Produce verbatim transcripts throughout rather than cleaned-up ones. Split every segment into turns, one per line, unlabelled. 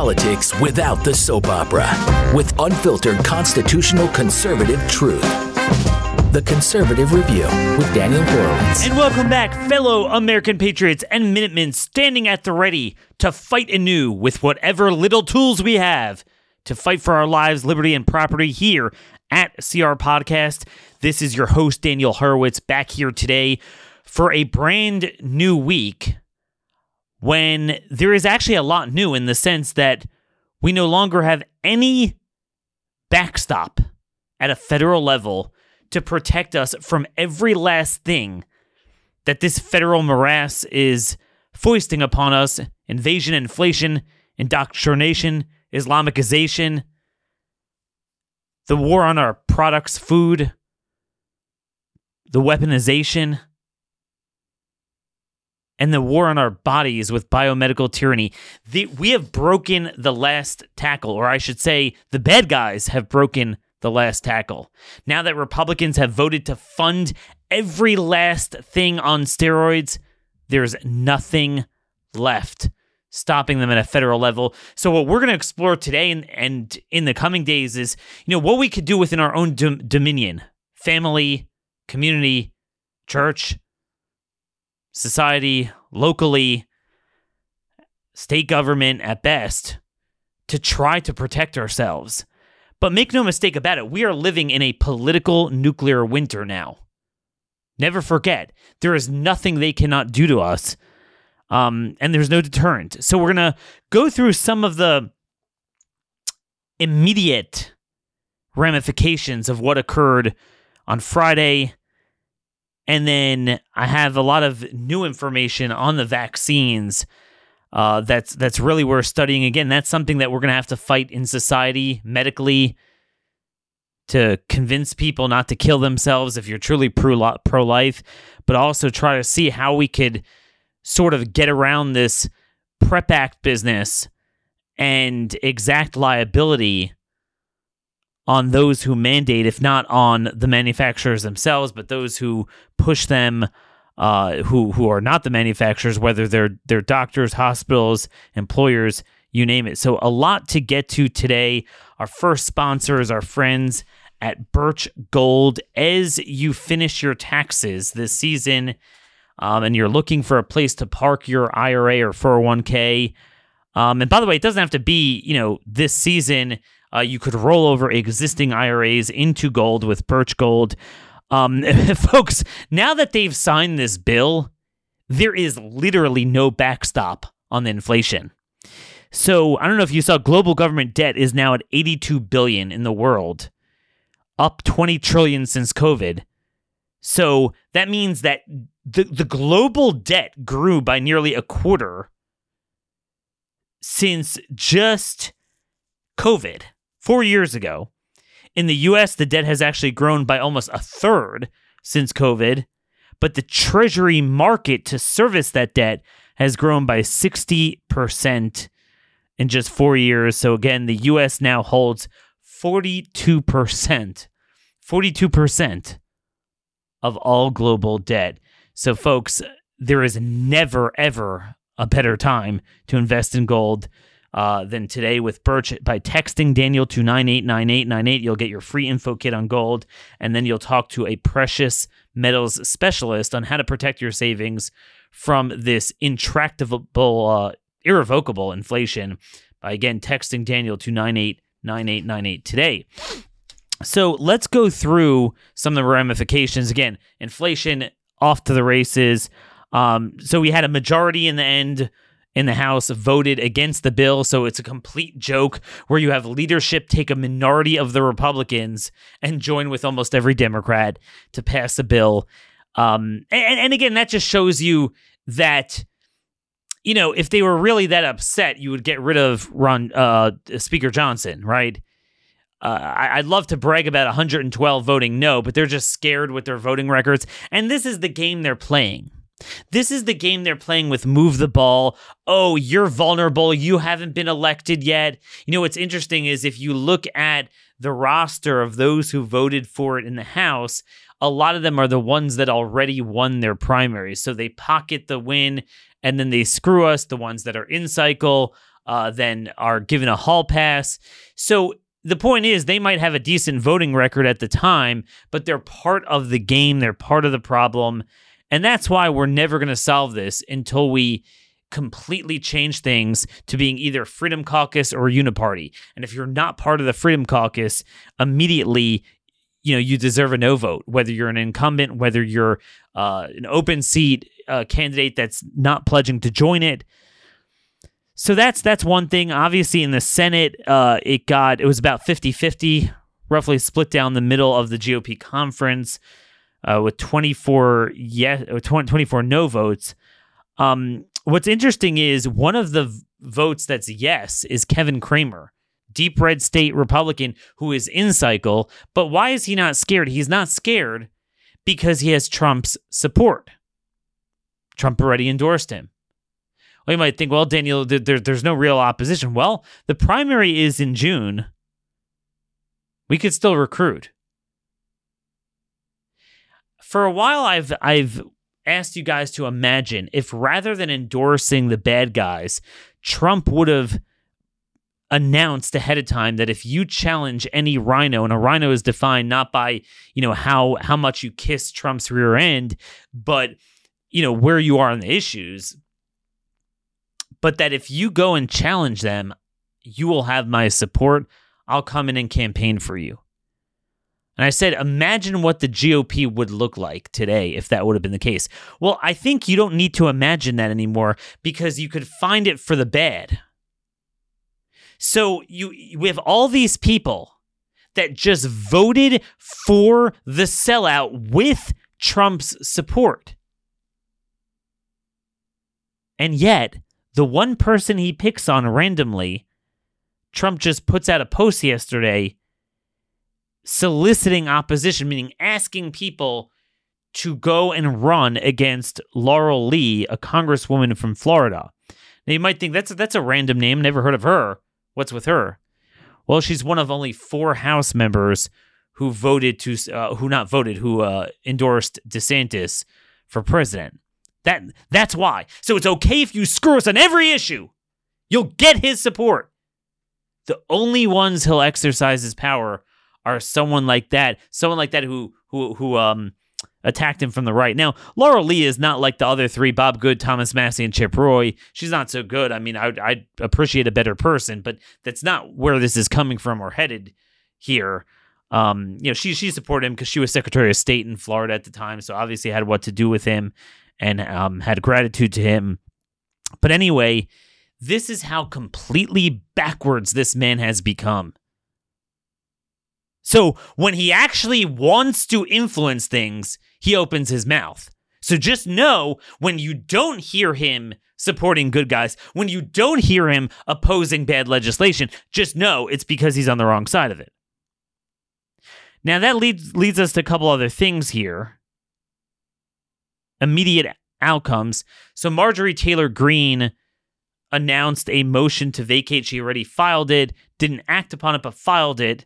politics without the soap opera, with unfiltered constitutional conservative truth. The Conservative Review with Daniel Horowitz.
And welcome back, fellow American patriots and Minutemen standing at the ready to fight anew with whatever little tools we have to fight for our lives, liberty, and property here at C R Podcast. This is your host, Daniel Horowitz, back here today for a brand new week when there is actually a lot new in the sense that we no longer have any backstop at a federal level to protect us from every last thing that this federal morass is foisting upon us: invasion, inflation, indoctrination, Islamicization, the war on our products, food, the weaponization, and the war on our bodies with biomedical tyranny. The, we have broken the last tackle, or I should say, the bad guys have broken the last tackle. Now that Republicans have voted to fund every last thing on steroids, there's nothing left stopping them at a federal level. So what we're going to explore today and, and in the coming days is, you know, what we could do within our own dom- dominion, family, community, church, society, locally, state government at best, to try to protect ourselves. But make no mistake about it, we are living in a political nuclear winter now. Never forget, there is nothing they cannot do to us, um, and there's no deterrent. So we're going to go through some of the immediate ramifications of what occurred on Friday. And then I have a lot of new information on the vaccines. Uh, that's that's really worth studying. Again, that's something that we're going to have to fight in society, medically, to convince people not to kill themselves if you're truly pro- pro-life, but also try to see how we could sort of get around this PrEP Act business and exact liability on those who mandate, if not on the manufacturers themselves, but those who push them, uh, who who are not the manufacturers, whether they're they're doctors, hospitals, employers, you name it. So a lot to get to today. Our first sponsor is our friends at Birch Gold. As you finish your taxes this season, um, and you're looking for a place to park your I R A or four oh one k, um, and by the way, it doesn't have to be, you know, this season. Uh, you could roll over existing I R As into gold with Birch Gold. Um, folks, now that they've signed this bill, there is literally no backstop on the inflation. So I don't know if you saw, global government debt is now at eighty-two billion dollars in the world, up twenty trillion dollars since COVID. So that means that the, the global debt grew by nearly a quarter since just COVID. Four years ago. In the U S, the debt has actually grown by almost a third since COVID, but the Treasury market to service that debt has grown by sixty percent in just four years. So again, the U S now holds forty-two percent, forty-two percent of all global debt. So folks, there is never, ever a better time to invest in gold Uh, than today with Birch. By texting Daniel to nine eight nine eight nine eight, you'll get your free info kit on gold, and then you'll talk to a precious metals specialist on how to protect your savings from this intractable, uh, irrevocable inflation by, again, texting Daniel to nine eight nine eight nine eight today. So let's go through some of the ramifications. Again, inflation off to the races. Um, so we had a majority in the end in the House voted against the bill, so it's a complete joke where you have leadership take a minority of the Republicans and join with almost every Democrat to pass a bill. Um, and, and again, that just shows you that, you know, if they were really that upset, you would get rid of Ron, uh, Speaker Johnson, right? Uh, I, I'd love to brag about one hundred twelve voting no, but they're just scared with their voting records. And this is the game they're playing. This is the game they're playing with move the ball. Oh, you're vulnerable. You haven't been elected yet. You know, what's interesting is if you look at the roster of those who voted for it in the House, a lot of them are the ones that already won their primaries. So they pocket the win and then they screw us, the ones that are in cycle. uh, then are given a hall pass. So the point is, they might have a decent voting record at the time, but they're part of the game. They're part of the problem. And that's why we're never going to solve this until we completely change things to being either Freedom Caucus or Uniparty. And if you're not part of the Freedom Caucus, immediately, you know, you deserve a no vote, whether you're an incumbent, whether you're uh, an open seat uh, candidate that's not pledging to join it. So that's that's one thing. Obviously, in the Senate, uh, it got it was about fifty-fifty, roughly split down the middle of the G O P conference, uh, with twenty-four yes, twenty-four no votes. Um, what's interesting is one of the v- votes that's yes is Kevin Cramer, deep red state Republican who is in cycle. But why is he not scared? He's not scared because he has Trump's support. Trump already endorsed him. Well, you might think, well, Daniel, there, there, there's no real opposition. Well, the primary is in June. We could still recruit. For a while, I've I've asked you guys to imagine if rather than endorsing the bad guys, Trump would have announced ahead of time that if you challenge any rhino, and a rhino is defined not by, you know, how how much you kiss Trump's rear end, but, you know, where you are on the issues, but that if you go and challenge them, you will have my support. I'll come in and campaign for you. And I said, imagine what the G O P would look like today if that would have been the case. Well, I think you don't need to imagine that anymore because you could find it for the bad. So you we have all these people that just voted for the sellout with Trump's support. And yet, the one person he picks on randomly, Trump just puts out a post yesterday soliciting opposition, meaning asking people to go and run against Laurel Lee, a congresswoman from Florida. Now, you might think that's a, that's a random name. Never heard of her. What's with her? Well, she's one of only four House members who voted to, uh, who not voted, who uh, endorsed DeSantis for president. That that's why. So it's okay if you screw us on every issue. You'll get his support. The only ones he'll exercise his power are someone like that, someone like that who who who um attacked him from the right. Now, Laurel Lee is not like the other three, Bob Good, Thomas Massey, and Chip Roy. She's not so good. I mean, I I'd appreciate a better person, but that's not where this is coming from or headed here. Um, you know, she she supported him because she was Secretary of State in Florida at the time, so obviously had what to do with him and um, had gratitude to him. But anyway, this is how completely backwards this man has become. So when he actually wants to influence things, he opens his mouth. So just know when you don't hear him supporting good guys, when you don't hear him opposing bad legislation, just know it's because he's on the wrong side of it. Now that leads leads us to a couple other things here. Immediate outcomes. So Marjorie Taylor Greene announced a motion to vacate. She already filed it, didn't act upon it, but filed it.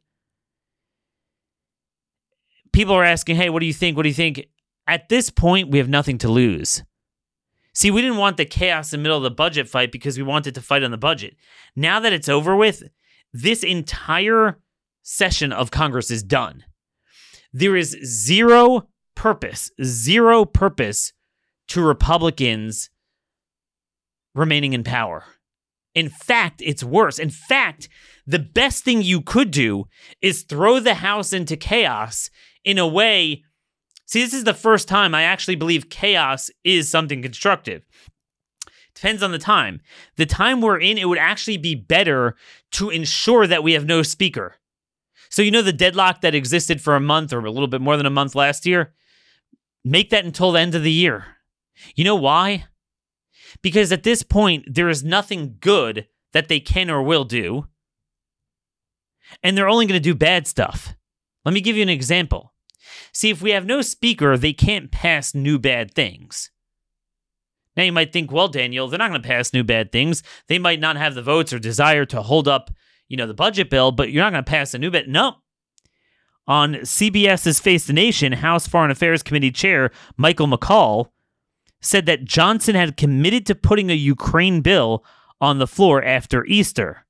People are asking, hey, what do you think? What do you think? At this point, we have nothing to lose. See, we didn't want the chaos in the middle of the budget fight because we wanted to fight on the budget. Now that it's over with, this entire session of Congress is done. There is zero purpose, zero purpose to Republicans remaining in power. In fact, it's worse. In fact, the best thing you could do is throw the House into chaos in a way. See, this is the first time I actually believe chaos is something constructive. Depends on the time. The time we're in, it would actually be better to ensure that we have no speaker. So you know the deadlock that existed for a month or a little bit more than a month last year? Make that until the end of the year. You know why? Because at this point, there is nothing good that they can or will do. And they're only going to do bad stuff. Let me give you an example. See, if we have no speaker, they can't pass new bad things. Now you might think, well, Daniel, they're not going to pass new bad things. They might not have the votes or desire to hold up, you know, the budget bill, but you're not going to pass a new bad. No. On CBS's Face the Nation, House Foreign Affairs Committee Chair Michael McCaul said that Johnson had committed to putting a Ukraine bill on the floor after Easter.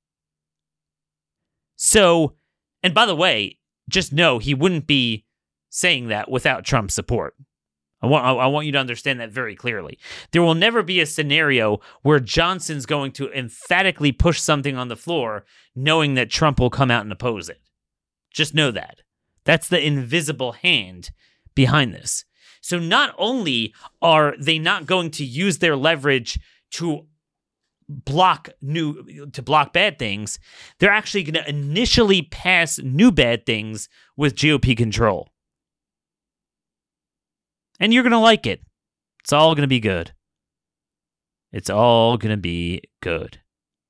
So, and by the way, just know he wouldn't be saying that without Trump's support. I want I want you to understand that very clearly. There will never be a scenario where Johnson's going to emphatically push something on the floor knowing that Trump will come out and oppose it. Just know that. That's the invisible hand behind this. So not only are they not going to use their leverage to block new to block bad things, they're actually going to initially pass new bad things with G O P control. And you're going to like it. It's all going to be good. It's all going to be good.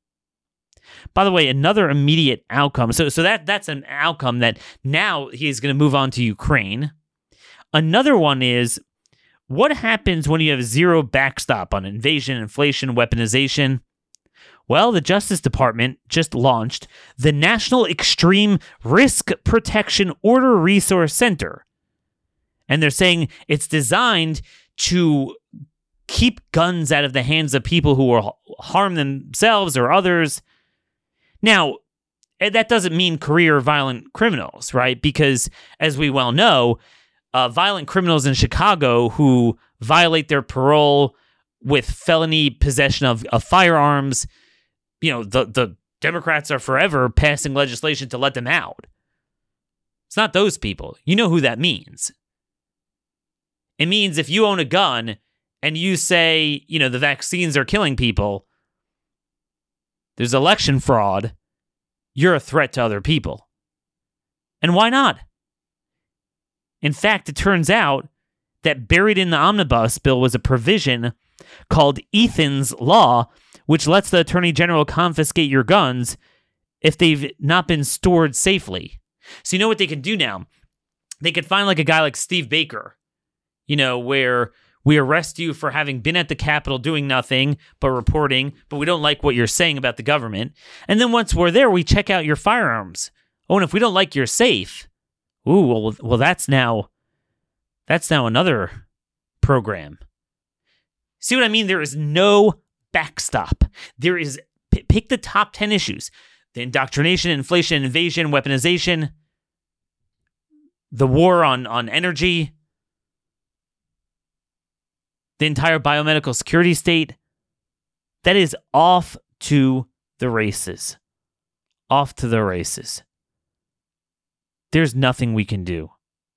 By the way, another immediate outcome. So, so that that's an outcome that now he's going to move on to Ukraine. Another one is, what happens when you have zero backstop on invasion, inflation, weaponization? Well, the Justice Department just launched the National Extreme Risk Protection Order Resource Center. And they're saying it's designed to keep guns out of the hands of people who will harm themselves or others. Now, that doesn't mean career violent criminals, right? Because as we well know, uh, violent criminals in Chicago who violate their parole with felony possession of, of firearms, you know, the, the Democrats are forever passing legislation to let them out. It's not those people. You know who that means. It means if you own a gun and you say, you know, the vaccines are killing people, there's election fraud, you're a threat to other people. And why not? In fact, it turns out that buried in the omnibus bill was a provision called Ethan's Law, which lets the Attorney General confiscate your guns if they've not been stored safely. So you know what they can do now? They could find like a guy like Steve Baker, you know, where we arrest you for having been at the Capitol doing nothing but reporting, but we don't like what you're saying about the government. And then once we're there, we check out your firearms. Oh, and if we don't like your safe, ooh, well, well that's now, that's now another program. See what I mean? There is no backstop. There is, p- pick the top ten issues. The indoctrination, inflation, invasion, weaponization, the war on, on energy, the entire biomedical security state, that is off to the races. Off to the races. There's nothing we can do.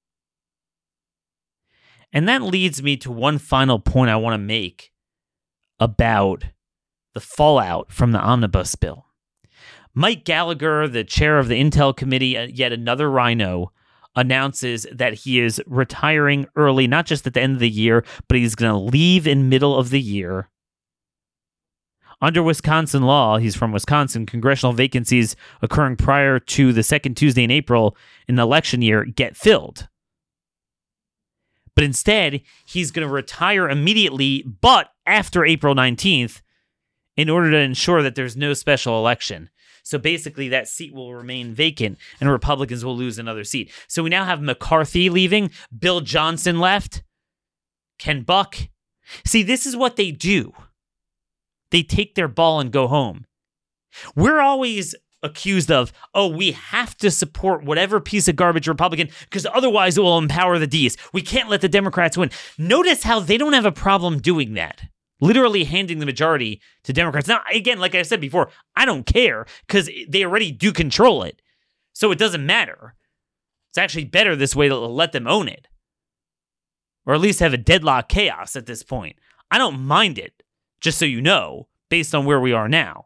And that leads me to one final point I want to make about the fallout from the omnibus bill. Mike Gallagher, the chair of the Intel Committee, yet another rhino, announces that he is retiring early, not just at the end of the year, but he's going to leave in middle of the year. Under Wisconsin law, he's from Wisconsin, congressional vacancies occurring prior to the second Tuesday in April in an election year get filled. But instead, he's going to retire immediately, but after April nineteenth, in order to ensure that there's no special election. So basically, that seat will remain vacant, and Republicans will lose another seat. So we now have McCarthy leaving, Bill Johnson left, Ken Buck. See, this is what they do. They take their ball and go home. We're always accused of, oh, we have to support whatever piece of garbage Republican, because otherwise it will empower the D's. We can't let the Democrats win. Notice how they don't have a problem doing that. Literally handing the majority to Democrats. Now, again, like I said before, I don't care because they already do control it. So it doesn't matter. It's actually better this way to let them own it. Or at least have a deadlock chaos at this point. I don't mind it, just so you know, based on where we are now.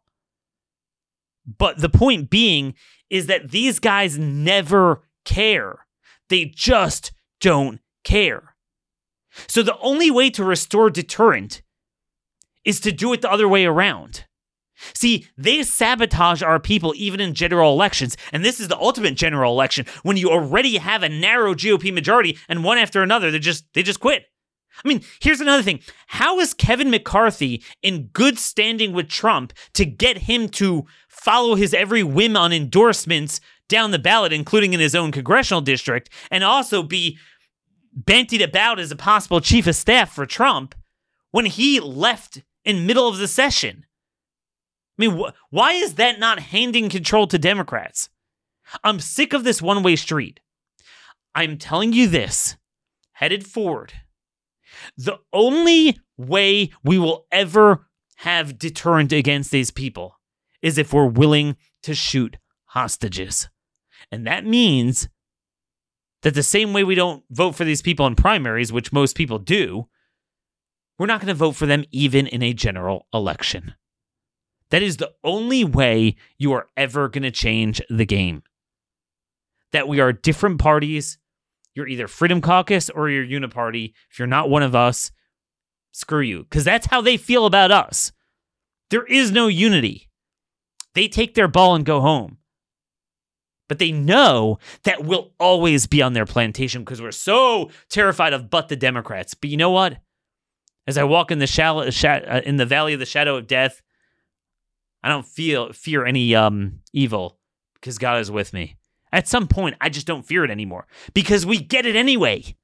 But the point being is that these guys never care. They just don't care. So the only way to restore deterrent is to do it the other way around. See, they sabotage our people even in general elections, and this is the ultimate general election when you already have a narrow G O P majority, and one after another, they just they just quit. I mean, here's another thing. How is Kevin McCarthy in good standing with Trump to get him to follow his every whim on endorsements down the ballot, including in his own congressional district, and also be bantied about as a possible chief of staff for Trump when he left in middle of the session? I mean, wh- why is that not handing control to Democrats? I'm sick of this one-way street. I'm telling you this, headed forward, the only way we will ever have deterrent against these people is if we're willing to shoot hostages. And that means that the same way we don't vote for these people in primaries, which most people do, we're not going to vote for them even in a general election. That is the only way you are ever going to change the game. That we are different parties. You're either Freedom Caucus or you're Uniparty. If you're not one of us, screw you. Because that's how they feel about us. There is no unity. They take their ball and go home. But they know that we'll always be on their plantation because we're so terrified of but the Democrats. But you know what? As I walk in the shallow, sh- uh, in the valley of the shadow of death, I don't feel fear any um, evil because God is with me. At some point, I just don't fear it anymore because we get it anyway.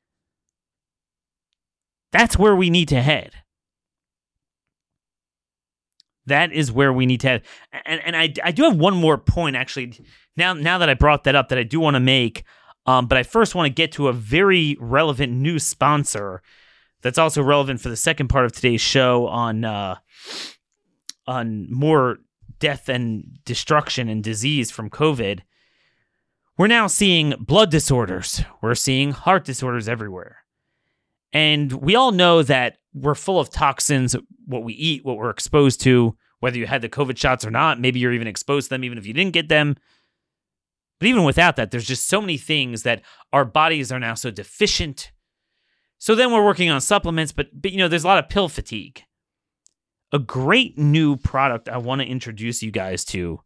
That's where we need to head. That is where we need to head. And, and I, I do have one more point, actually, now, now that I brought that up, that I do want to make. Um, but I first want to get to a very relevant new sponsor that's also relevant for the second part of today's show on uh, on more death and destruction and disease from COVID. We're now seeing blood disorders. We're seeing heart disorders everywhere. And we all know that we're full of toxins, what we eat, what we're exposed to, whether you had the COVID shots or not. Maybe you're even exposed to them, even if you didn't get them. But even without that, there's just so many things that our bodies are now so deficient. So then we're working on supplements, but, but you know, there's a lot of pill fatigue. A great new product I want to introduce you guys to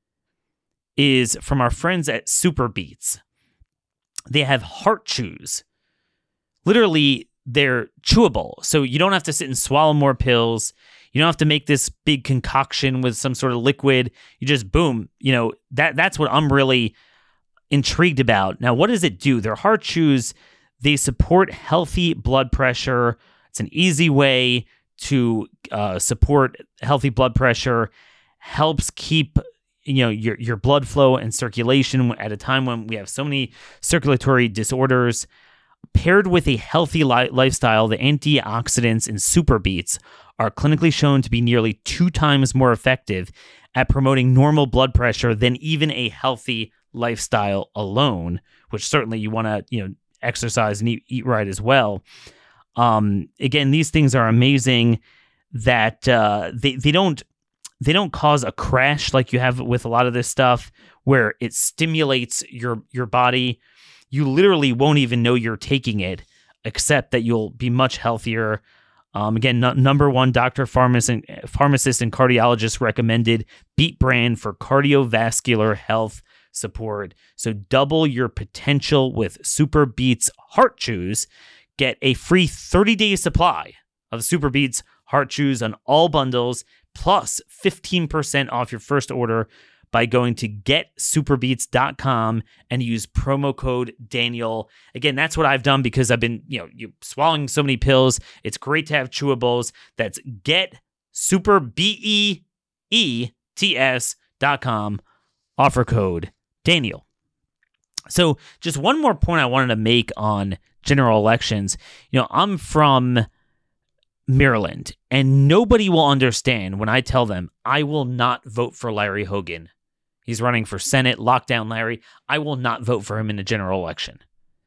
is from our friends at Super Beats. They have heart chews. Literally, they're chewable, so you don't have to sit and swallow more pills. You don't have to make this big concoction with some sort of liquid. You just, boom, you know, that that's what I'm really intrigued about. Now, what does it do? Their heart chews, they support healthy blood pressure. It's an easy way to uh, support healthy blood pressure, helps keep you know your your blood flow and circulation at a time when we have so many circulatory disorders. Paired with a healthy li- lifestyle, the antioxidants in Super Beats are clinically shown to be nearly two times more effective at promoting normal blood pressure than even a healthy lifestyle alone, which certainly you want to, you know, exercise and eat, eat right as well. Um, again, these things are amazing that uh, they, they don't they don't cause a crash like you have with a lot of this stuff where it stimulates your your body. You literally won't even know you're taking it, except that you'll be much healthier. Um, again, n- number one doctor, pharmacist, and, pharmacist, and cardiologist recommended Beat brand for cardiovascular health support. So double your potential with Super Beats Heart Chews. Get a free thirty-day supply of Super Beats Heart Chews on all bundles, plus fifteen percent off your first order by going to get super beats dot com and use promo code Daniel. Again, that's what I've done because I've been, you know, you swallowing so many pills. It's great to have chewables. That's get super B E E T S dot com. Offer code Daniel. So just one more point I wanted to make on general elections. You know, I'm from Maryland, and nobody will understand when I tell them I will not vote for Larry Hogan. He's running for Senate, lockdown Larry. I will not vote for him in a general election.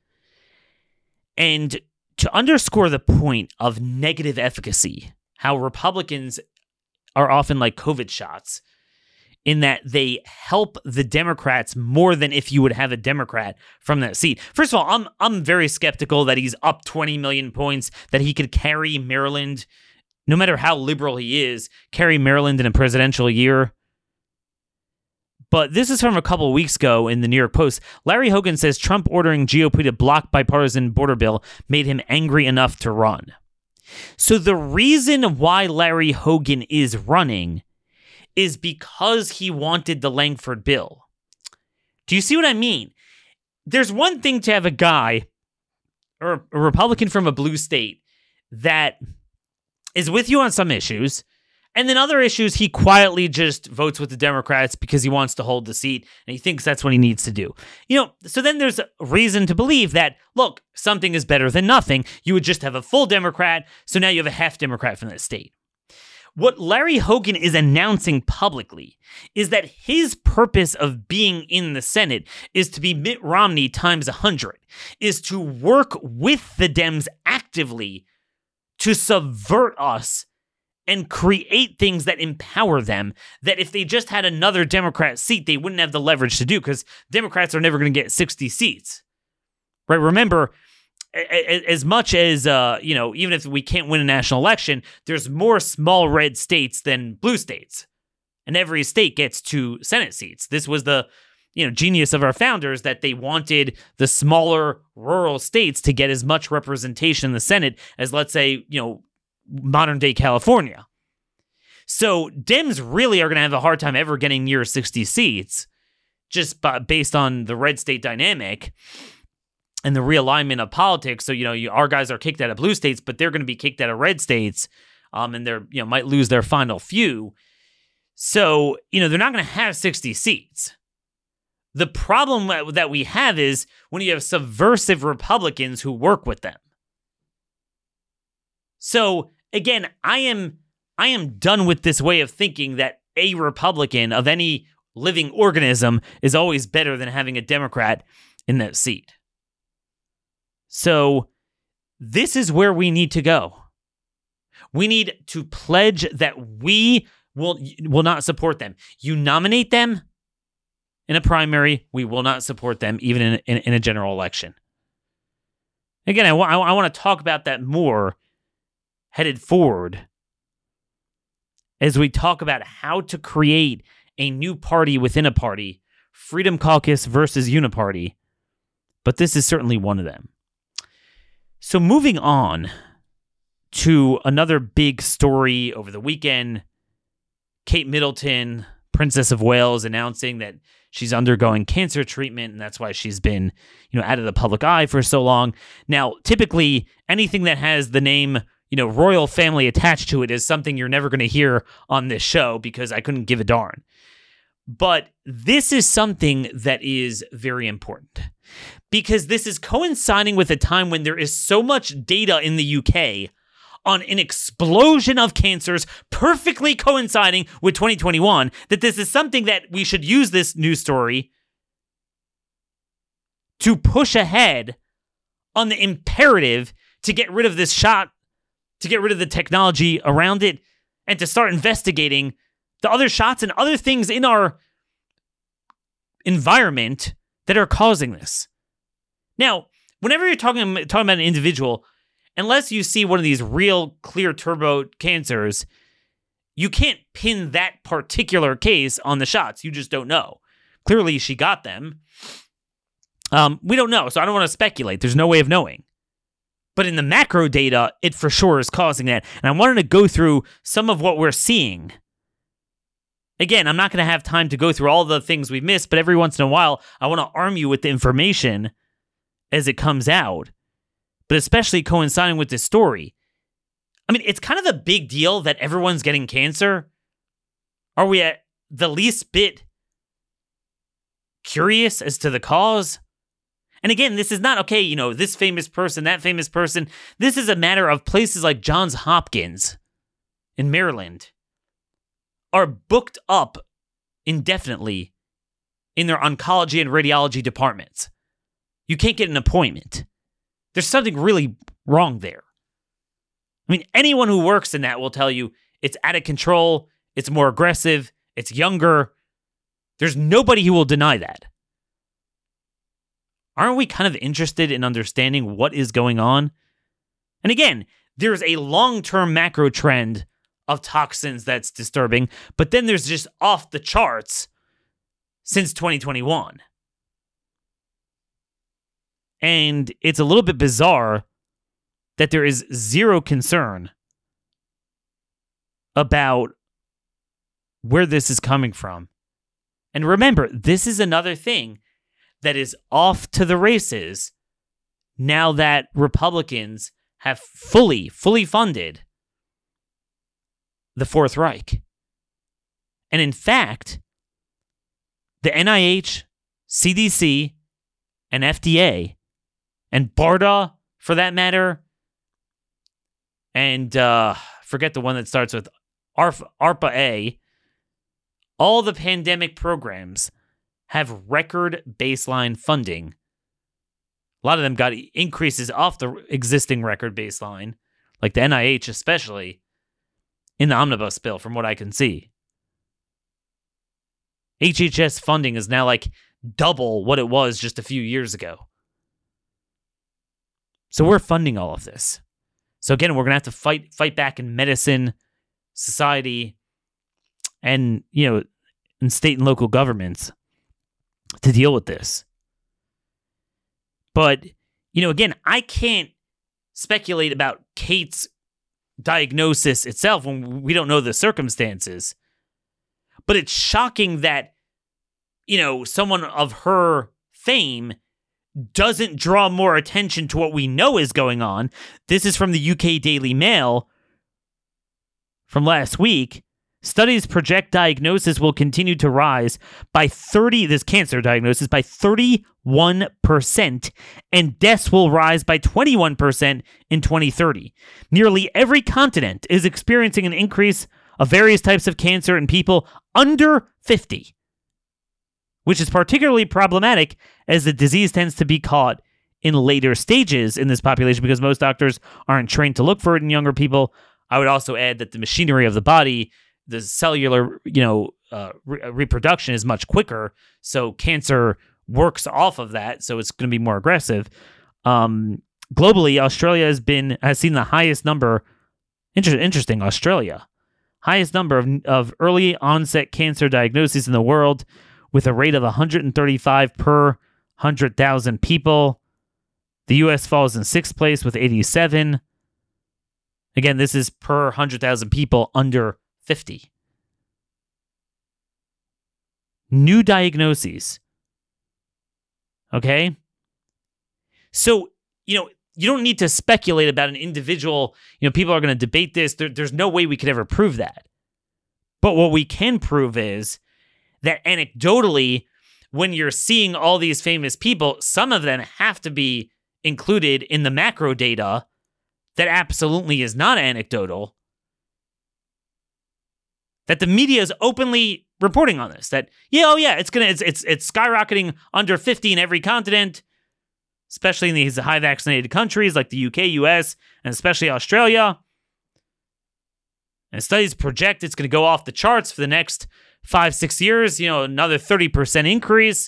And to underscore the point of negative efficacy, how Republicans are often like COVID shots, in that they help the Democrats more than if you would have a Democrat from that seat. First of all, I'm I'm very skeptical that he's up twenty million points, that he could carry Maryland, no matter how liberal he is, carry Maryland in a presidential year. But this is from a couple of weeks ago in the New York Post. Larry Hogan says Trump ordering G O P to block bipartisan border bill made him angry enough to run. So the reason why Larry Hogan is running is because he wanted the Langford bill. Do you see what I mean? There's one thing to have a guy, or a Republican from a blue state, that is with you on some issues, And then other issues, he quietly just votes with the Democrats because he wants to hold the seat and he thinks that's what he needs to do. You know, so then there's reason to believe that, look, something is better than nothing. You would just have a full Democrat, so now you have a half Democrat from that state. What Larry Hogan is announcing publicly is that his purpose of being in the Senate is to be Mitt Romney times one hundred, is to work with the Dems actively to subvert us and create things that empower them, that if they just had another Democrat seat, they wouldn't have the leverage to do, because Democrats are never going to get sixty seats. Right? Remember, as much as, uh, you know, even if we can't win a national election, there's more small red states than blue states. And every state gets two Senate seats. This was the, you know, genius of our founders, that they wanted the smaller rural states to get as much representation in the Senate as, let's say, you know, modern day California. So Dems really are going to have a hard time ever getting near sixty seats, just by, based on the red state dynamic and the realignment of politics. So, you know, you, our guys are kicked out of blue states, but they're going to be kicked out of red states, um, and they're, you know, might lose their final few. So, you know, they're not going to have sixty seats. The problem that we have is when you have subversive Republicans who work with them. So again, I am I am done with this way of thinking that a Republican of any living organism is always better than having a Democrat in that seat. So this is where we need to go. We need to pledge that we will will not support them. You nominate them in a primary, we will not support them even in in, in a general election. Again, I, wa- I want to talk about that more headed forward as we talk about how to create a new party within a party, Freedom Caucus versus Uniparty, but this is certainly one of them. So moving on to another big story over the weekend, Kate Middleton, Princess of Wales, announcing that she's undergoing cancer treatment, and that's why she's been, you know, out of the public eye for so long. Now, typically, anything that has the name, you know, royal family attached to it is something you're never going to hear on this show because I couldn't give a darn. But this is something that is very important because this is coinciding with a time when there is so much data in the U K on an explosion of cancers, perfectly coinciding with twenty twenty-one, that this is something that we should use this news story to push ahead on the imperative to get rid of this shot, to get rid of the technology around it, and to start investigating the other shots and other things in our environment that are causing this. Now, whenever you're talking, talking about an individual, unless you see one of these real clear turbo cancers, you can't pin that particular case on the shots. You just don't know. Clearly, she got them. Um, we don't know, so I don't want to speculate. There's no way of knowing. But in the macro data, it for sure is causing that. And I wanted to go through some of what we're seeing. Again, I'm not going to have time to go through all the things we've missed, but every once in a while, I want to arm you with the information as it comes out. But especially coinciding with this story. I mean, it's kind of a big deal that everyone's getting cancer. Are we at the least bit curious as to the cause? And again, this is not, okay, you know, this famous person, that famous person. This is a matter of places like Johns Hopkins in Maryland are booked up indefinitely in their oncology and radiology departments. You can't get an appointment. There's something really wrong there. I mean, anyone who works in that will tell you it's out of control, it's more aggressive, it's younger. There's nobody who will deny that. Aren't we kind of interested in understanding what is going on? And again, there's a long-term macro trend of toxins that's disturbing, but then there's just off the charts since twenty twenty-one. And it's a little bit bizarre that there is zero concern about where this is coming from. And remember, this is another thing that is off to the races now that Republicans have fully, fully funded the Fourth Reich. And in fact, the N I H, C D C, and F D A, and BARDA, for that matter, and uh, forget the one that starts with ARPA-A, all the pandemic programs have record baseline funding. A lot of them got increases off the existing record baseline, like the N I H especially, in the omnibus bill, from what I can see. H H S funding is now like double what it was just a few years ago. So we're funding all of this. So again, we're going to have to fight fight back in medicine, society, and, you know, in state and local governments to deal with this. But, you know, again, I can't speculate about Kate's diagnosis itself when we don't know the circumstances. But it's shocking that, you know, someone of her fame doesn't draw more attention to what we know is going on. This is from the U K Daily Mail from last week. Studies project diagnosis will continue to rise by thirty, this cancer diagnosis, by thirty-one percent, and deaths will rise by twenty-one percent in twenty thirty. Nearly every continent is experiencing an increase of various types of cancer in people under fifty, which is particularly problematic as the disease tends to be caught in later stages in this population because most doctors aren't trained to look for it in younger people. I would also add that the machinery of the body, the cellular, you know, uh, re- reproduction is much quicker, so cancer works off of that, so it's going to be more aggressive. Um, globally, Australia has been has seen the highest number. Inter- interesting, Australia. Highest number of, of early onset cancer diagnoses in the world, with a rate of one hundred thirty-five per one hundred thousand people. The U S falls in sixth place with eighty-seven. Again, this is per one hundred thousand people under fifty. New diagnoses. Okay? So, you know, you don't need to speculate about an individual. You know, people are going to debate this. There, there's no way we could ever prove that. But what we can prove is that anecdotally, when you're seeing all these famous people, some of them have to be included in the macro data that absolutely is not anecdotal. That the media is openly reporting on this. That, yeah, oh yeah, it's gonna it's it's it's skyrocketing under fifty in every continent, especially in these high vaccinated countries like the U K, U S, and especially Australia. And studies project it's going to go off the charts for the next five, six years, you know, another thirty percent increase.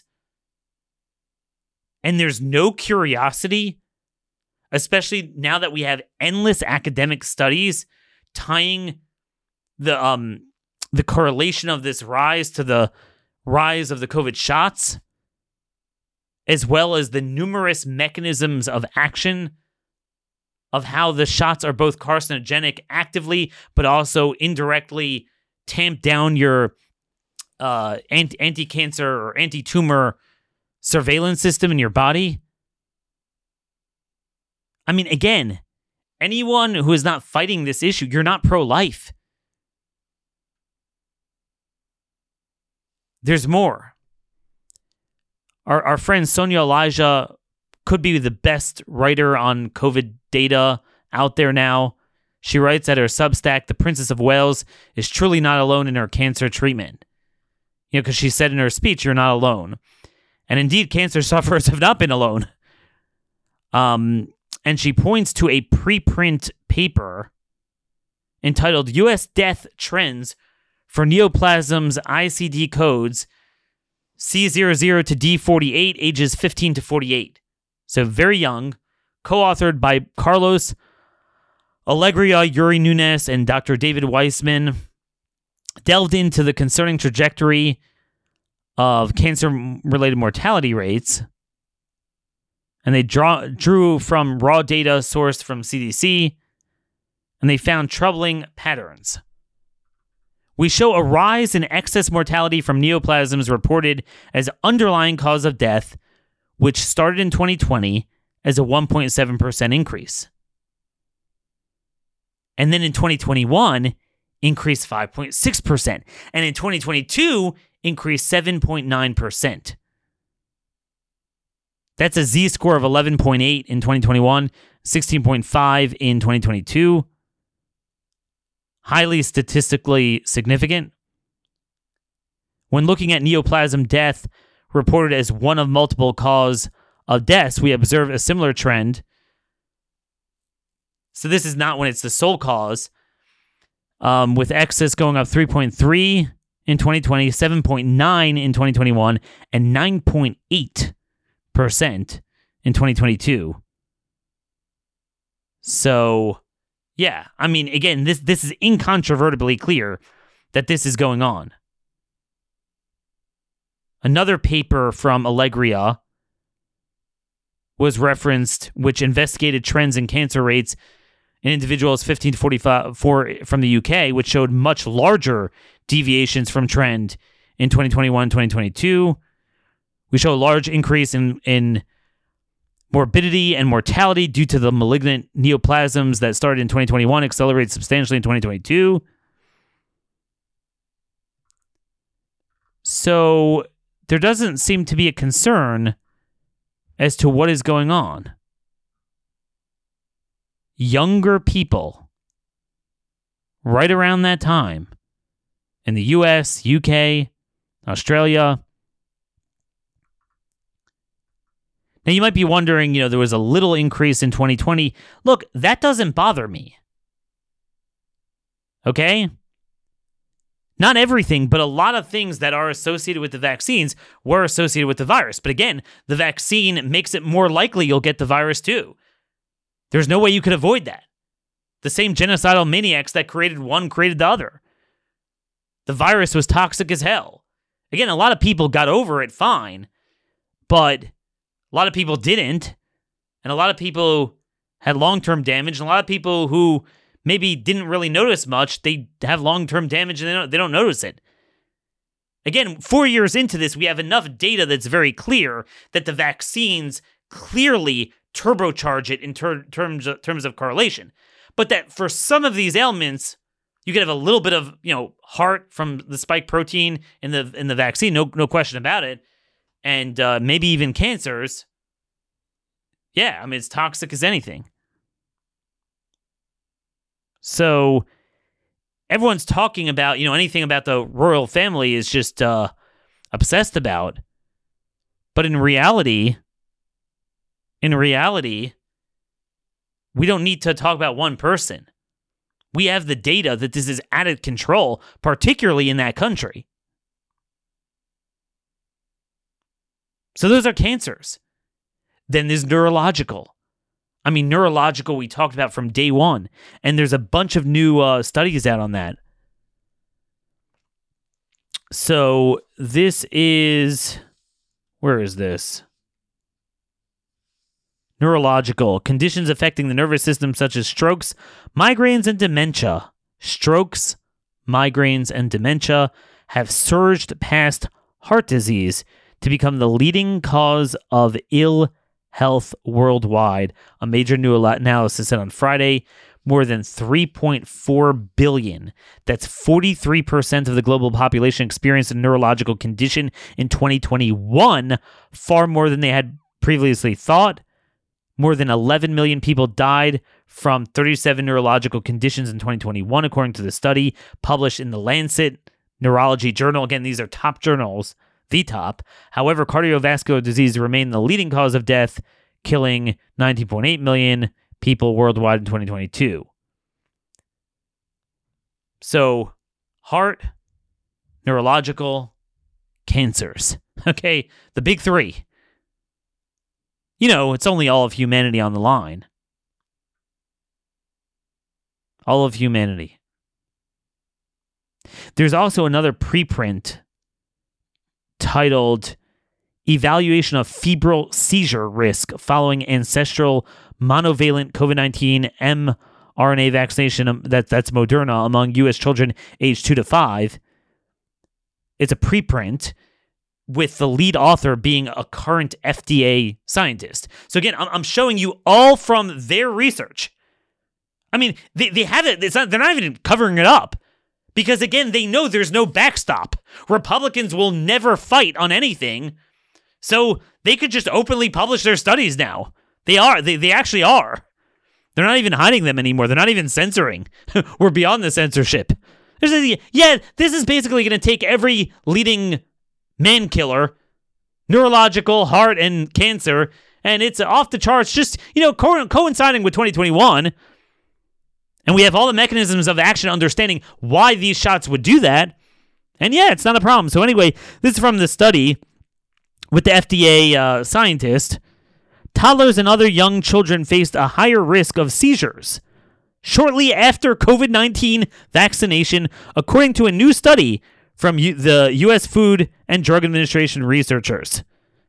And there's no curiosity, especially now that we have endless academic studies tying the um the correlation of this rise to the rise of the COVID shots, as well as the numerous mechanisms of action of how the shots are both carcinogenic actively, but also indirectly tamp down your uh, anti- anti-cancer or anti-tumor surveillance system in your body. I mean, again, anyone who is not fighting this issue, you're not pro-life. There's more. Our our friend Sonia Elijah could be the best writer on COVID data out there now. She writes at her Substack, The Princess of Wales is truly not alone in her cancer treatment. You know, because she said in her speech, you're not alone. And indeed, cancer sufferers have not been alone. Um, and she points to a preprint paper entitled U S Death Trends for Neoplasms I C D Codes C zero zero to D forty-eight, ages fifteen to forty-eight. So very young, co-authored by Carlos Alegria, Yuri Nunes, and Doctor David Weissman, delved into the concerning trajectory of cancer-related mortality rates. And they draw, drew from raw data sourced from C D C, and they found troubling patterns. We show a rise in excess mortality from neoplasms reported as underlying cause of death, which started in twenty twenty as a one point seven percent increase. And then in twenty twenty-one, increased five point six percent. And in twenty twenty-two, increased seven point nine percent. That's a Z-score of eleven point eight in twenty twenty-one, sixteen point five in twenty twenty-two. Highly statistically significant. When looking at neoplasm death reported as one of multiple cause of deaths, we observe a similar trend. So this is not when it's the sole cause. Um, with excess going up three point three in twenty twenty, seven point nine in twenty twenty-one, and nine point eight percent in twenty twenty-two. So, yeah, I mean, again, this this is incontrovertibly clear that this is going on. Another paper from Allegria was referenced, which investigated trends in cancer rates in individuals fifteen to forty-five from the U K, which showed much larger deviations from trend in twenty twenty-one, twenty twenty-two. We show a large increase in, in morbidity and mortality due to the malignant neoplasms that started in twenty twenty-one, accelerated substantially in twenty twenty-two. So there doesn't seem to be a concern as to what is going on. Younger people, right around that time, in the U S, U K, Australia. Now, you might be wondering, you know, there was a little increase in twenty twenty. Look, that doesn't bother me. Okay? Not everything, but a lot of things that are associated with the vaccines were associated with the virus. But again, the vaccine makes it more likely you'll get the virus too. There's no way you could avoid that. The same genocidal maniacs that created one created the other. The virus was toxic as hell. Again, a lot of people got over it fine, but a lot of people didn't. And a lot of people had long-term damage, and a lot of people who maybe didn't really notice much, they have long-term damage and they don't, they don't notice it. Again, four years into this, we have enough data that's very clear that the vaccines clearly turbocharge it in ter- terms of, terms of correlation. But that for some of these ailments, you could have a little bit of, you know, heart from the spike protein in the in the vaccine, no no question about it, and uh, maybe even cancers. Yeah, I mean, it's toxic as anything. So everyone's talking about, you know, anything about the royal family is just uh, obsessed about. But in reality, in reality, we don't need to talk about one person. We have the data that this is out of control, particularly in that country. So those are cancers. Then there's neurological. I mean, neurological we talked about from day one, and there's a bunch of new uh, studies out on that. So this is, where is this? Neurological. Conditions affecting the nervous system such as strokes, migraines, and dementia. Strokes, migraines, and dementia have surged past heart disease to become the leading cause of ill health worldwide. A major new analysis said on Friday, more than three point four billion. That's forty-three percent of the global population experienced a neurological condition in twenty twenty-one, far more than they had previously thought. More than eleven million people died from thirty-seven neurological conditions in twenty twenty-one, according to the study published in the Lancet Neurology Journal. Again, these are top journals, the top. However, cardiovascular disease remained the leading cause of death, killing nineteen point eight million people worldwide in twenty twenty-two. So, heart, neurological, cancers. Okay, the big three. You know, it's only all of humanity on the line. All of humanity. There's also another preprint titled Evaluation of Febrile Seizure Risk Following Ancestral Monovalent COVID nineteen mRNA Vaccination, that, that's Moderna, among U S children aged two to five. It's a preprint with the lead author being a current F D A scientist. So again, I'm showing you all from their research. I mean, they, they have it. It's not, they're not even covering it up. Because again, they know there's no backstop. Republicans will never fight on anything. So they could just openly publish their studies now. They are. They, they actually are. They're not even hiding them anymore. They're not even censoring. We're beyond the censorship. There's a, yeah, this is basically going to take every leading man killer, neurological, heart, and cancer, and it's off the charts, just, you know, co- coinciding with twenty twenty-one. And we have all the mechanisms of action understanding why these shots would do that. And yeah, it's not a problem. So anyway, this is from the study with the F D A uh, scientist. Toddlers and other young children faced a higher risk of seizures shortly after covid nineteen vaccination, according to a new study from U- the U S Food and Drug Administration researchers.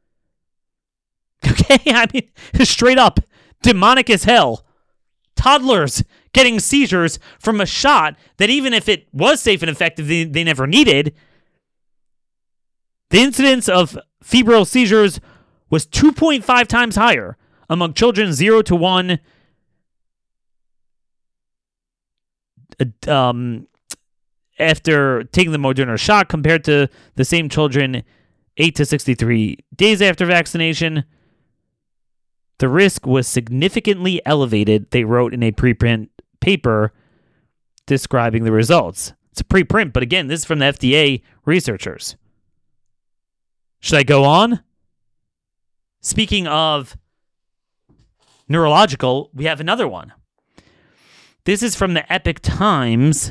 Okay, I mean, straight up, demonic as hell. Toddlers getting seizures from a shot that, even if it was safe and effective, they, they never needed. The incidence of febrile seizures was two point five times higher among children zero to one um, after taking the Moderna shot compared to the same children eight to sixty-three days after vaccination. The risk was significantly elevated, they wrote in a preprint paper describing the results. It's a preprint, but again, this is from the F D A researchers. Should I go on? Speaking of neurological, we have another one. This is from the Epoch Times,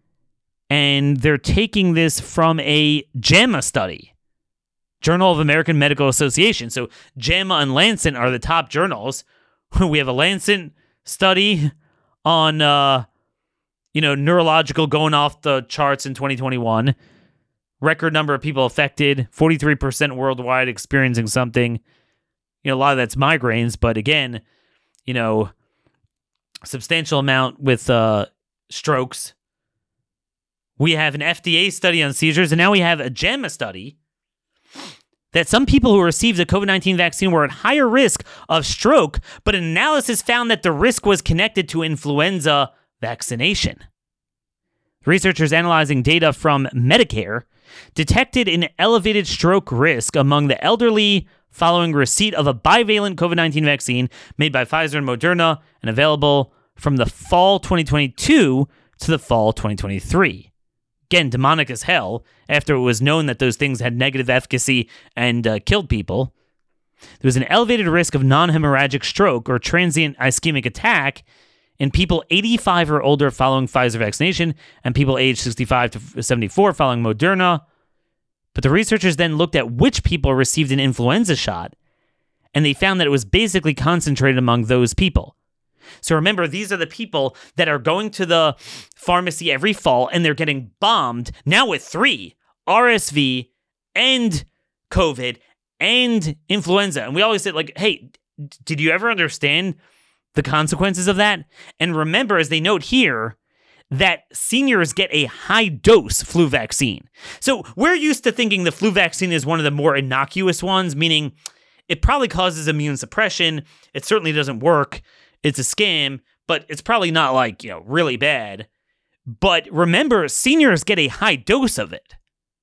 and they're taking this from a JAMA study, Journal of American Medical Association. So JAMA and Lancet are the top journals. We have a Lancet study on, uh, you know, neurological going off the charts in twenty twenty-one. Record number of people affected, forty-three percent worldwide experiencing something. You know, a lot of that's migraines, but again, you know, substantial amount with uh, strokes. We have an F D A study on seizures, and now we have a JAMA study that some people who received the covid nineteen vaccine were at higher risk of stroke, but an analysis found that the risk was connected to influenza vaccination. Researchers analyzing data from Medicare detected an elevated stroke risk among the elderly following receipt of a bivalent covid nineteen vaccine made by Pfizer and Moderna and available from the fall twenty twenty-two to the fall twenty twenty-three. Again, demonic as hell, after it was known that those things had negative efficacy and uh, killed people. There was an elevated risk of non-hemorrhagic stroke or transient ischemic attack in people eighty-five or older following Pfizer vaccination and people aged sixty-five to seventy-four following Moderna. But the researchers then looked at which people received an influenza shot, and they found that it was basically concentrated among those people. So remember, these are the people that are going to the pharmacy every fall and they're getting bombed now with three, R S V and COVID and influenza. And we always say, like, hey, did you ever understand the consequences of that? And remember, as they note here, that seniors get a high-dose flu vaccine. So we're used to thinking the flu vaccine is one of the more innocuous ones, meaning it probably causes immune suppression. It certainly doesn't work. It's a scam, but it's probably not, like, you know, really bad. But remember, seniors get a high dose of it.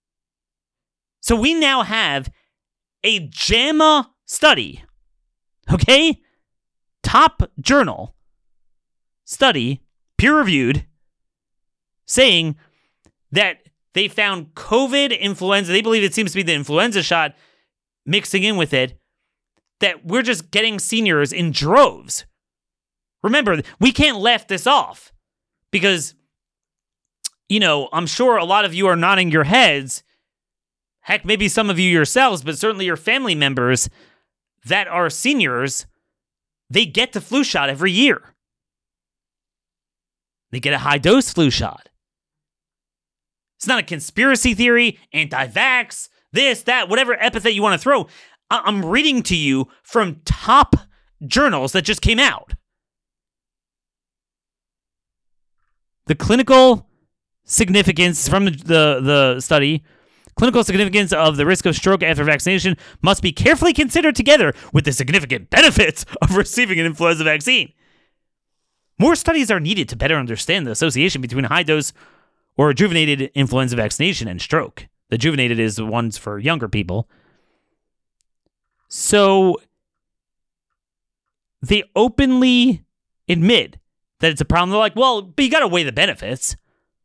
So we now have a JAMA study, okay? Top journal study, peer-reviewed, saying that they found COVID influenza. They believe it seems to be the influenza shot mixing in with it, that we're just getting seniors in droves. Remember, we can't laugh this off because, you know, I'm sure a lot of you are nodding your heads. Heck, maybe some of you yourselves, but certainly your family members that are seniors, they get the flu shot every year. They get a high-dose flu shot. It's not a conspiracy theory, anti-vax, this, that, whatever epithet you want to throw. I- I'm reading to you from top journals that just came out. The clinical significance from the, the, the study, clinical significance of the risk of stroke after vaccination must be carefully considered together with the significant benefits of receiving an influenza vaccine. More studies are needed to better understand the association between high-dose or rejuvenated influenza vaccination and stroke. The juvenated is the ones for younger people. So they openly admit that it's a problem. They're like, well, but you got to weigh the benefits.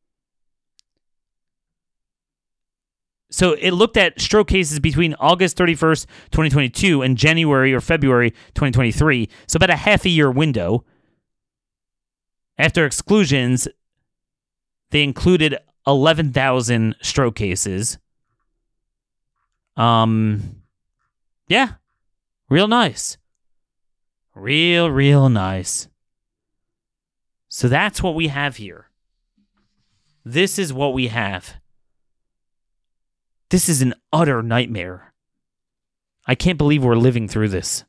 So it looked at stroke cases between August thirty-first, twenty twenty-two and January or February twenty twenty-three. So about a half a year window. After exclusions, they included eleven thousand stroke cases. Um, yeah, real nice. Real, real nice. So that's what we have here. This is what we have. This is an utter nightmare. I can't believe we're living through this.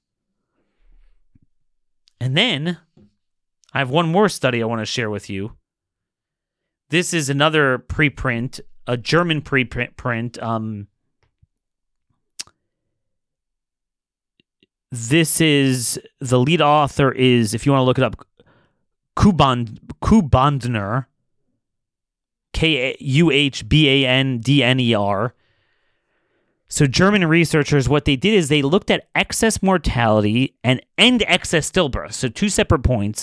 And then I have one more study I want to share with you. This is another preprint, a German preprint. Um, this is, the lead author is, if you want to look it up, Kuhband, Kuhbandner, K U H B A N D N E R. So German researchers, what they did is they looked at excess mortality and end excess stillbirths, so two separate points,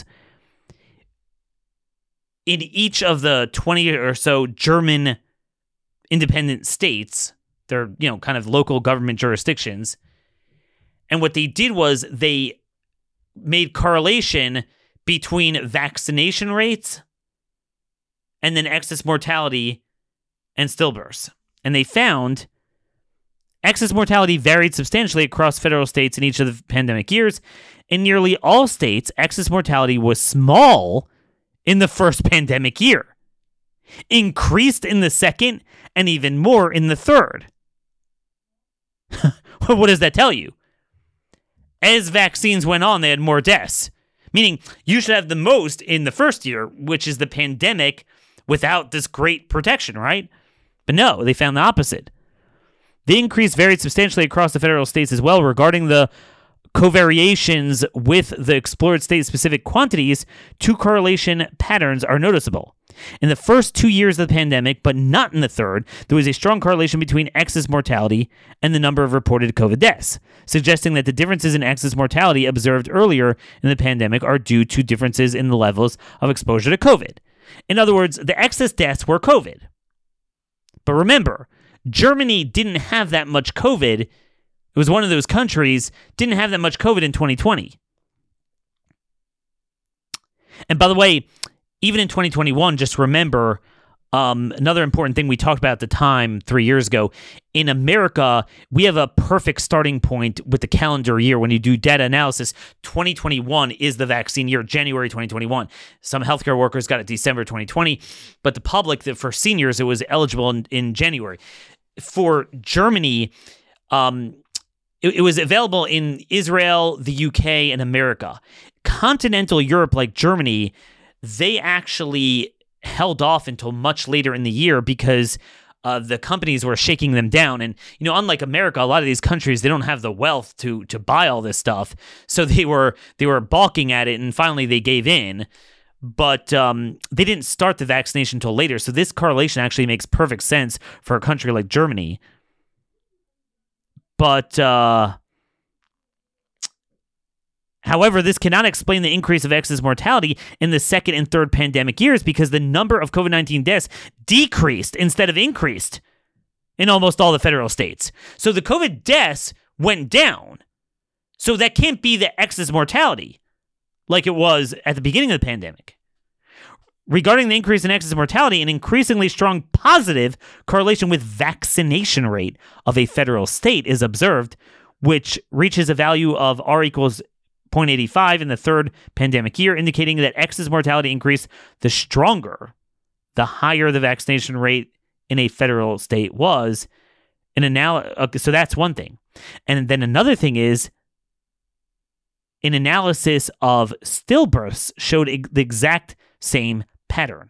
in each of the twenty or so German independent states. They're, you know, kind of local government jurisdictions. And what they did was they made correlation between vaccination rates and then excess mortality and stillbirths. And they found excess mortality varied substantially across federal states in each of the pandemic years. In nearly all states, excess mortality was small in the first pandemic year, increased in the second, and even more in the third. What does that tell you? As vaccines went on, they had more deaths. Meaning, you should have the most in the first year, which is the pandemic, without this great protection, right? But no, they found the opposite. The increase varied substantially across the federal states as well. Regarding the covariations with the explored state-specific quantities, two correlation patterns are noticeable. In the first two years of the pandemic, but not in the third, there was a strong correlation between excess mortality and the number of reported COVID deaths, suggesting that the differences in excess mortality observed earlier in the pandemic are due to differences in the levels of exposure to COVID. In other words, the excess deaths were COVID. But remember, Germany didn't have that much COVID. It was one of those countries, didn't have that much COVID in twenty twenty. And by the way, even in twenty twenty-one, just remember, um, another important thing we talked about at the time three years ago, in America, we have a perfect starting point with the calendar year. When you do data analysis, twenty twenty-one is the vaccine year, January twenty twenty-one. Some healthcare workers got it December twenty twenty, but the public, for seniors, it was eligible in, in January. For Germany, um, it, it was available in Israel, the U K, and America. Continental Europe, like Germany, they actually held off until much later in the year because uh, the companies were shaking them down. And, you know, unlike America, a lot of these countries, they don't have the wealth to to buy all this stuff. So they were they were balking at it, and finally they gave in. But um, they didn't start the vaccination until later. So this correlation actually makes perfect sense for a country like Germany. But, uh, however, this cannot explain the increase of excess mortality in the second and third pandemic years because the number of COVID nineteen deaths decreased instead of increased in almost all the federal states. So the COVID deaths went down. So that can't be the excess mortality like it was at the beginning of the pandemic. Regarding the increase in excess mortality, an increasingly strong positive correlation with vaccination rate of a federal state is observed, which reaches a value of R equals zero point eight five in the third pandemic year, indicating that excess mortality increased the stronger, the higher the vaccination rate in a federal state was. An anal- okay, so that's one thing. And then another thing is, an analysis of stillbirths showed eg- the exact same pattern.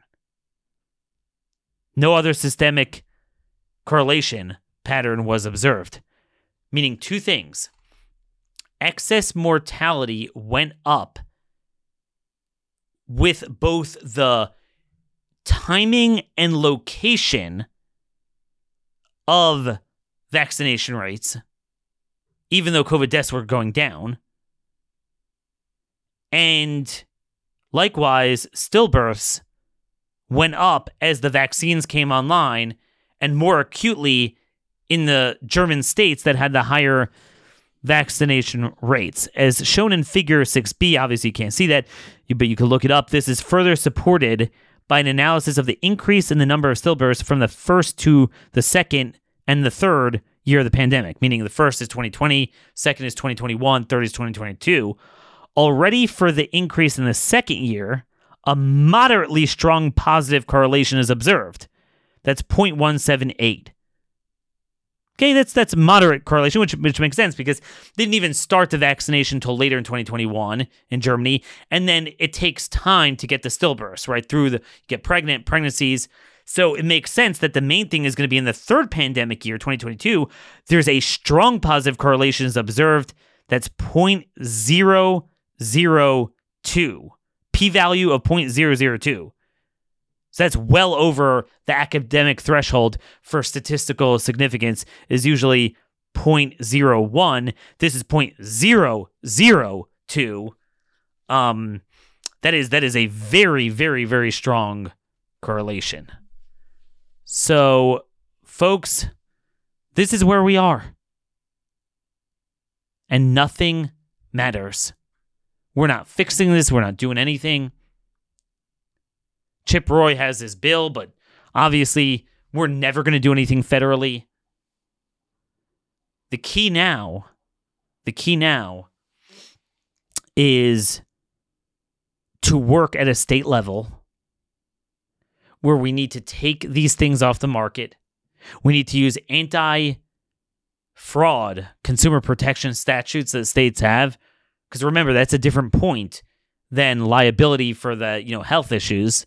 No other systemic correlation pattern was observed, meaning two things. Excess mortality went up with both the timing and location of vaccination rates, even though COVID deaths were going down. And likewise, stillbirths went up as the vaccines came online, and more acutely in the German states that had the higher vaccination rates. As shown in figure six B, obviously you can't see that, but you can look it up. This is further supported by an analysis of the increase in the number of stillbirths from the first to the second and the third year of the pandemic, meaning the first is twenty twenty, second is twenty twenty-one, third is twenty twenty-two. Already for the increase in the second year, a moderately strong positive correlation is observed. That's zero point one seven eight. Okay, that's that's moderate correlation, which which makes sense because they didn't even start the vaccination until later in twenty twenty-one in Germany, and then it takes time to get the stillbirths, right, through the get pregnant, pregnancies. So it makes sense that the main thing is going to be in the third pandemic year, twenty twenty-two, there's a strong positive correlation is observed. That's zero point zero zero two, p-value of zero point zero zero two. So that's well over the academic threshold for statistical significance is usually zero point zero one. This is zero point zero zero two. Um, that is that is a very, very, very strong correlation. So, folks, this is where we are. And nothing matters. We're not fixing this. We're not doing anything. Chip Roy has his bill, but obviously we're never going to do anything federally. The key now, the key now is to work at a state level where we need to take these things off the market. We need to use anti-fraud consumer protection statutes that states have. Because remember, that's a different point than liability for the, you know, health issues.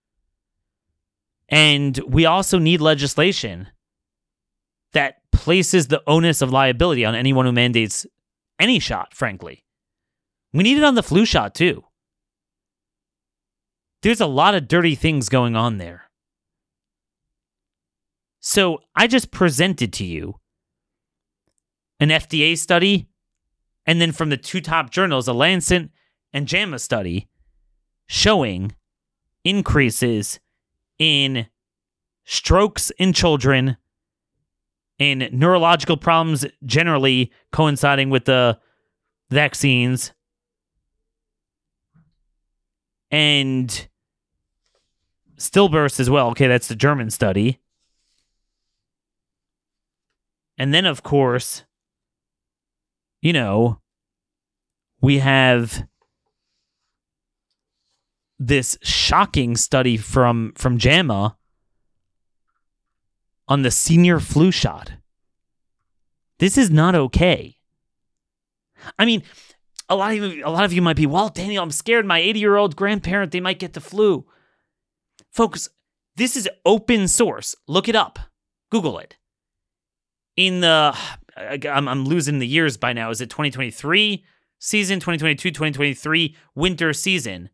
And we also need legislation that places the onus of liability on anyone who mandates any shot, frankly. We need it on the flu shot, too. There's a lot of dirty things going on there. So I just presented to you an F D A study, and then from the two top journals, a Lancet and JAMA study, showing increases in strokes in children, in neurological problems generally coinciding with the vaccines, and stillbirths as well. Okay, that's the German study. And then, of course, you know, we have this shocking study from, from JAMA on the senior flu shot. This is not okay. I mean, a lot of you, a lot of you might be, well, Daniel, I'm scared. My eighty-year-old grandparent, they might get the flu. Folks, this is open source. Look it up. Google it. In the, I'm, I'm losing the years by now. Is it twenty twenty-three season, twenty twenty-two, twenty twenty-three winter season?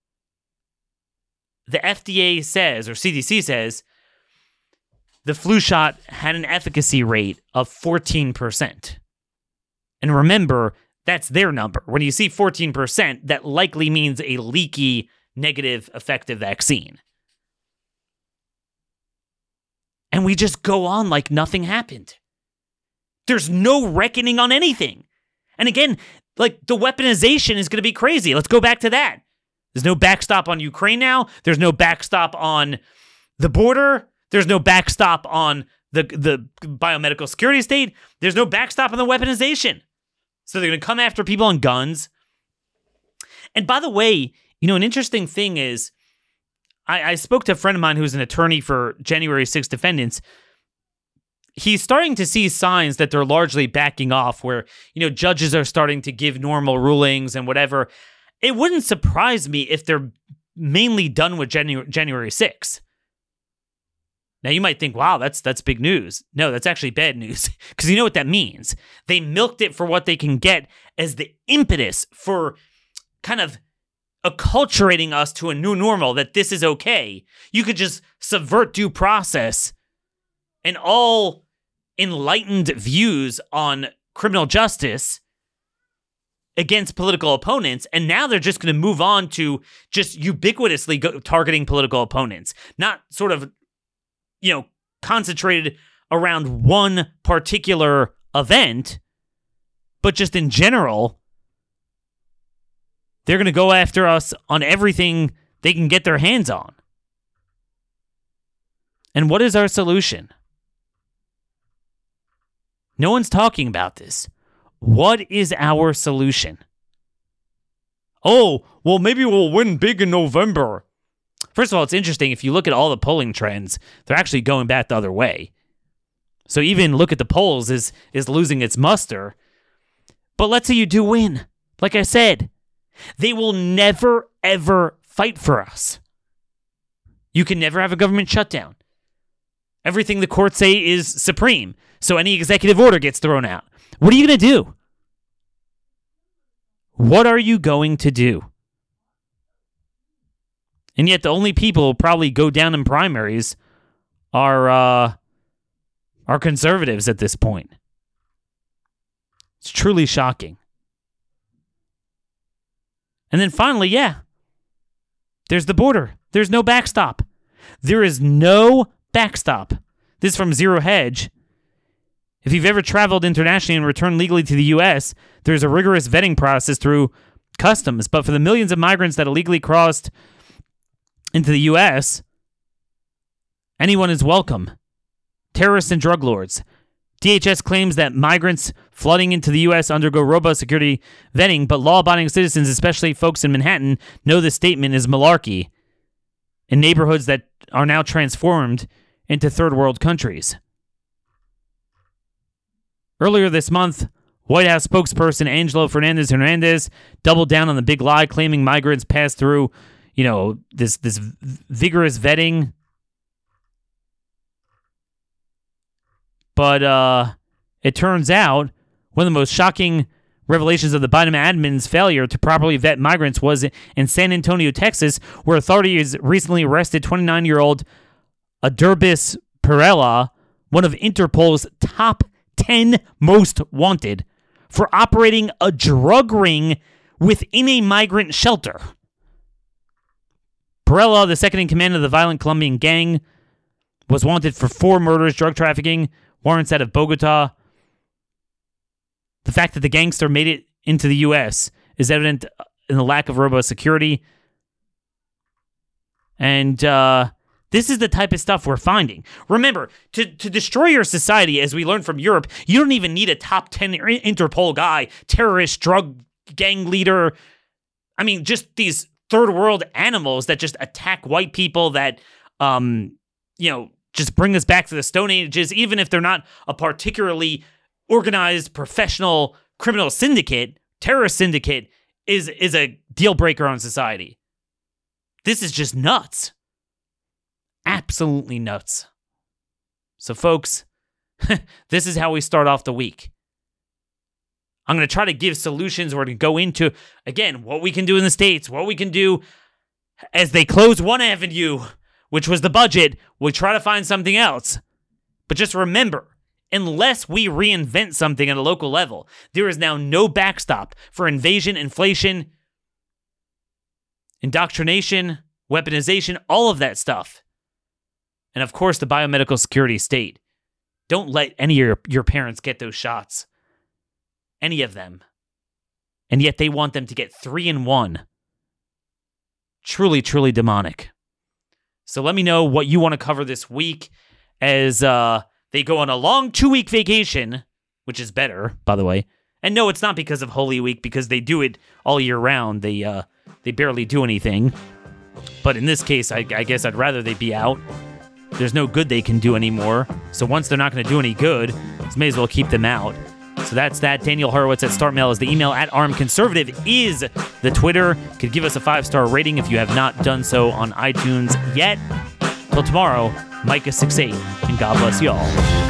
The F D A says, or C D C says, the flu shot had an efficacy rate of fourteen percent. And remember, that's their number. When you see fourteen percent, that likely means a leaky, negative, effective vaccine. And we just go on like nothing happened. There's no reckoning on anything. And again, like the weaponization is going to be crazy. Let's go back to that. There's no backstop on Ukraine now. There's no backstop on the border. There's no backstop on the, the biomedical security state. There's no backstop on the weaponization. So they're going to come after people on guns. And by the way, you know, an interesting thing is, I, I spoke to a friend of mine who's an attorney for January sixth defendants. He's starting to see signs that they're largely backing off where, you know, judges are starting to give normal rulings and whatever. It wouldn't surprise me if they're mainly done with January, January sixth. Now, you might think, wow, that's that's big news. No, that's actually bad news because you know what that means. They milked it for what they can get as the impetus for kind of acculturating us to a new normal, that this is okay. You could just subvert due process and all enlightened views on criminal justice against political opponents, and now they're just going to move on to just ubiquitously go- targeting political opponents, not sort of, you know, concentrated around one particular event, but just in general. They're going to go after us on everything they can get their hands on. And what is our solution? No one's talking about this. What is our solution? Oh, well, maybe we'll win big in November. First of all, it's interesting. If you look at all the polling trends, they're actually going back the other way. So even look at the polls is, is losing its muster. But let's say you do win. Like I said, they will never, ever fight for us. You can never have a government shutdown. Everything the courts say is supreme, so any executive order gets thrown out. What are you going to do? What are you going to do? And yet the only people who probably go down in primaries are, uh, are conservatives at this point. It's truly shocking. And then finally, yeah, there's the border. There's no backstop. There is no backstop. This is from Zero Hedge. If you've ever traveled internationally and returned legally to the U S, there's a rigorous vetting process through customs. But for the millions of migrants that illegally crossed into the U S, anyone is welcome. Terrorists and drug lords. D H S claims that migrants flooding into the U S undergo robust security vetting, but law-abiding citizens, especially folks in Manhattan, know this statement is malarkey in neighborhoods that are now transformed into third-world countries. Earlier this month, White House spokesperson Angelo Fernandez Hernandez doubled down on the big lie, claiming migrants pass through, you know, this this vigorous vetting. But uh, it turns out one of the most shocking revelations of the Biden admin's failure to properly vet migrants was in San Antonio, Texas, where authorities recently arrested twenty-nine-year-old Adurbis Perella, one of Interpol's top ten most wanted, for operating a drug ring within a migrant shelter. Perella, the second in command of the violent Colombian gang, was wanted for four murders, drug trafficking, warrants out of Bogota. The fact that the gangster made it into the U S is evident in the lack of robust security. And uh, this is the type of stuff we're finding. Remember, to, to destroy your society, as we learned from Europe, you don't even need a top ten Interpol guy, terrorist, drug gang leader. I mean, just these third world animals that just attack white people that, um, you know, just bring us back to the Stone Ages, even if they're not a particularly organized professional criminal syndicate, terrorist syndicate, is, is a deal breaker on society. This is just nuts. Absolutely nuts. So, folks, this is how we start off the week. I'm going to try to give solutions. We're going to go into, again, what we can do in the States, what we can do as they close one avenue, which was the budget. We try to find something else. But just remember, unless we reinvent something at a local level, there is now no backstop for invasion, inflation, indoctrination, weaponization, all of that stuff. And of course, the biomedical security state. Don't let any of your, your parents get those shots. Any of them. And yet they want them to get three in one. Truly, truly demonic. So let me know what you want to cover this week as uh, they go on a long two-week vacation, which is better, by the way. And no, it's not because of Holy Week, because they do it all year round. They uh, they barely do anything. But in this case, I, I guess I'd rather they be out. There's no good they can do anymore. So once they're not going to do any good, may as well keep them out. So that's that. Daniel Horowitz at StartMail is the email. At Armed Conservative is the Twitter. Could give us a five-star rating if you have not done so on iTunes yet. Till tomorrow, Micah six eight, and God bless you all.